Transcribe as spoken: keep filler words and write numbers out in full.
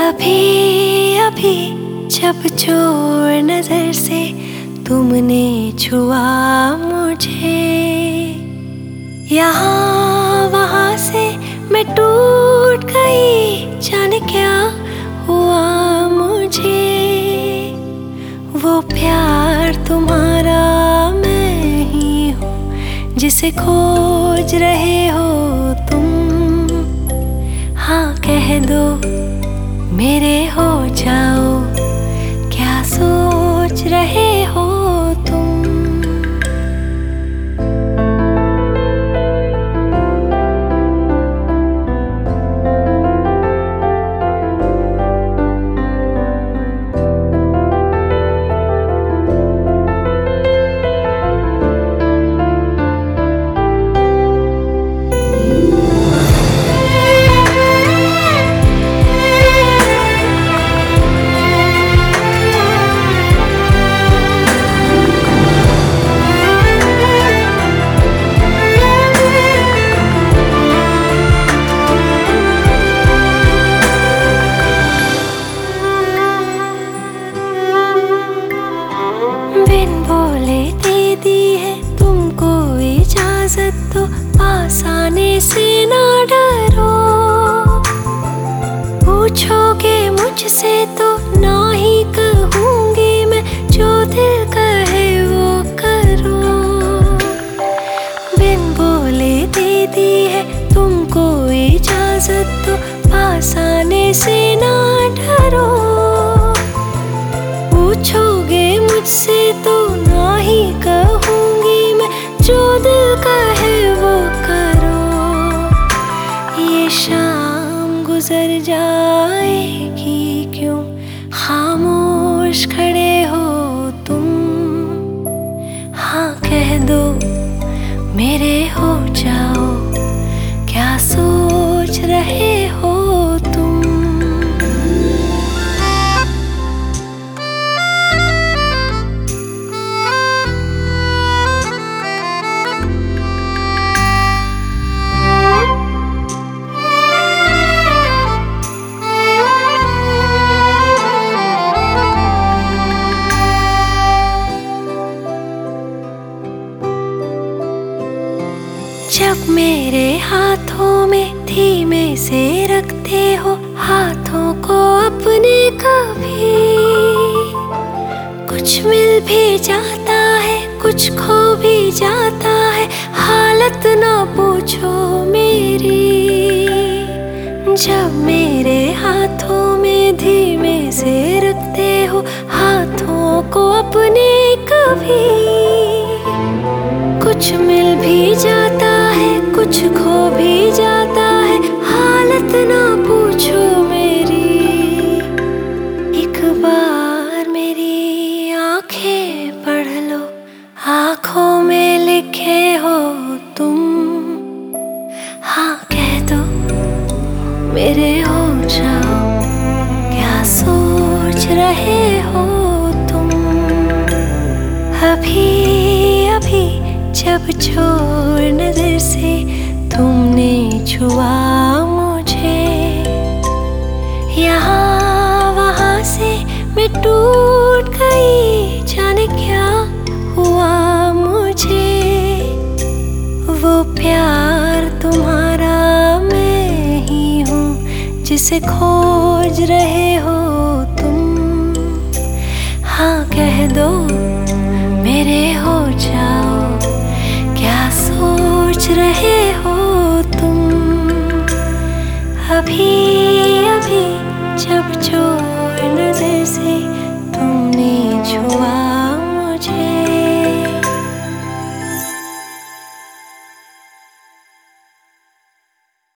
अभी अभी जब चोर नजर से तुमने छुआ मुझे, यहाँ वहाँ से मैं टूट गई, जाने क्या हुआ मुझे। वो प्यार तुम्हारा मैं ही हूँ जिसे खोज रहे हो तुम। हाँ कह दो मेरे हो जाओ, क्या सोच रहे हो तुम। बिन बोले दे दी है तुमको इजाजत, तो पास आने से ना डरो। पूछोगे मुझसे तो ना ही कहूँगी मैं, जो दिल कहे वो करो। बिन बोले दे दी है तुमको इजाजत, तो पास आने से ना डरो। पूछोगे मुझसे तो ना ही कहूँगी मैं, जो दिल कहे वो करो। ये शाम गुजर जाएगी क्यों खामोश खड़े हो तुम। हाँ कह दो मेरे हो जाओ, क्या सोच रहे हो तुम। जब मेरे हाथों में धीमे से रखते हो हाथों को अपने, कभी कुछ मिल भी जाता है कुछ खो भी जाता है, हालत ना पूछो मेरी। जब मेरे हाथों में धीमे से रखते हो हाथों को अपने, कभी कुछ मिल भी जाता है कुछ खो भी जाता है, हालत ना पूछो मेरी। एक बार मेरी आंखें पढ़ लो, आंखों में लिखे हो तुम। हाँ कह दो मेरे हो जाओ, क्या सोच रहे हो तुम। अभी अभी जब चोर नजर से तुमने छुआ मुझे, यहाँ वहाँ से मैं टूट गई, जाने क्या हुआ मुझे। वो प्यार तुम्हारा मैं ही हूँ जिसे खोज रहे हो तुम। हाँ कह दो मेरे हो जाओ, क्या सोच रहे हो तुम। अभी